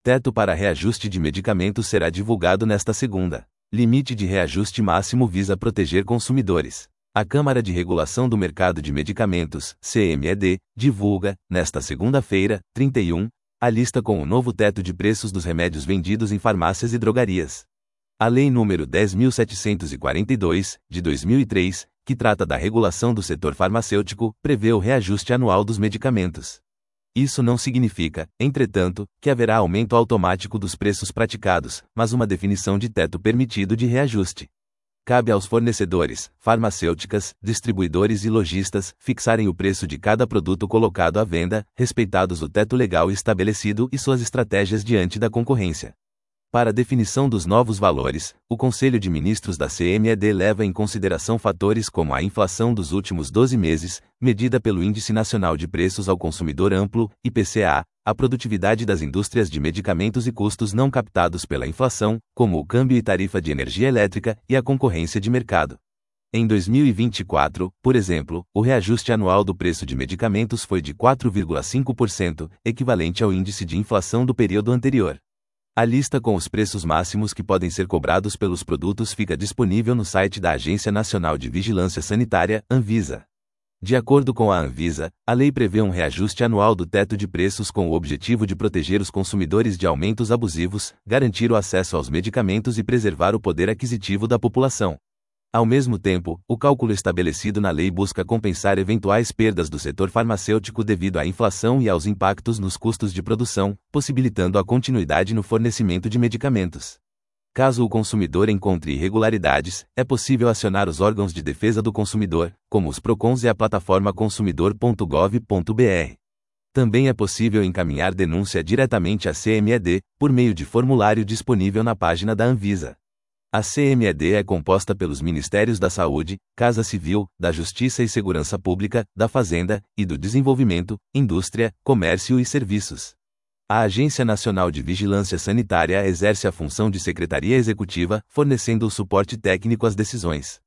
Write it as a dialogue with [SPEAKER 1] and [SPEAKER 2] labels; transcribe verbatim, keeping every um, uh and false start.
[SPEAKER 1] Teto para reajuste de medicamentos será divulgado nesta segunda. Limite de reajuste máximo visa proteger consumidores. A Câmara de Regulação do Mercado de Medicamentos, C M E D, divulga, nesta segunda-feira, trinta e um, a lista com o novo teto de preços dos remédios vendidos em farmácias e drogarias. A Lei nº dez mil setecentos e quarenta e dois, de dois mil e três, que trata da regulação do setor farmacêutico, prevê o reajuste anual dos medicamentos. Isso não significa, entretanto, que haverá aumento automático dos preços praticados, mas uma definição de teto permitido de reajuste. Cabe aos fornecedores, farmacêuticas, distribuidores e lojistas fixarem o preço de cada produto colocado à venda, respeitados o teto legal estabelecido e suas estratégias diante da concorrência. Para a definição dos novos valores, o Conselho de Ministros da C M E D leva em consideração fatores como a inflação dos últimos doze meses, medida pelo Índice Nacional de Preços ao Consumidor Amplo, I P C A, a produtividade das indústrias de medicamentos e custos não captados pela inflação, como o câmbio e tarifa de energia elétrica, e a concorrência de mercado. Em dois mil e vinte e quatro, por exemplo, o reajuste anual do preço de medicamentos foi de quatro vírgula cinco por cento, equivalente ao índice de inflação do período anterior. A lista com os preços máximos que podem ser cobrados pelos produtos fica disponível no site da Agência Nacional de Vigilância Sanitária, Anvisa. De acordo com a Anvisa, a lei prevê um reajuste anual do teto de preços com o objetivo de proteger os consumidores de aumentos abusivos, garantir o acesso aos medicamentos e preservar o poder aquisitivo da população. Ao mesmo tempo, o cálculo estabelecido na lei busca compensar eventuais perdas do setor farmacêutico devido à inflação e aos impactos nos custos de produção, possibilitando a continuidade no fornecimento de medicamentos. Caso o consumidor encontre irregularidades, é possível acionar os órgãos de defesa do consumidor, como os PROCONs e a plataforma consumidor ponto gov ponto br. Também é possível encaminhar denúncia diretamente à C M E D, por meio de formulário disponível na página da Anvisa. A C M E D é composta pelos Ministérios da Saúde, Casa Civil, da Justiça e Segurança Pública, da Fazenda, e do Desenvolvimento, Indústria, Comércio e Serviços. A Agência Nacional de Vigilância Sanitária exerce a função de secretaria executiva, fornecendo o suporte técnico às decisões.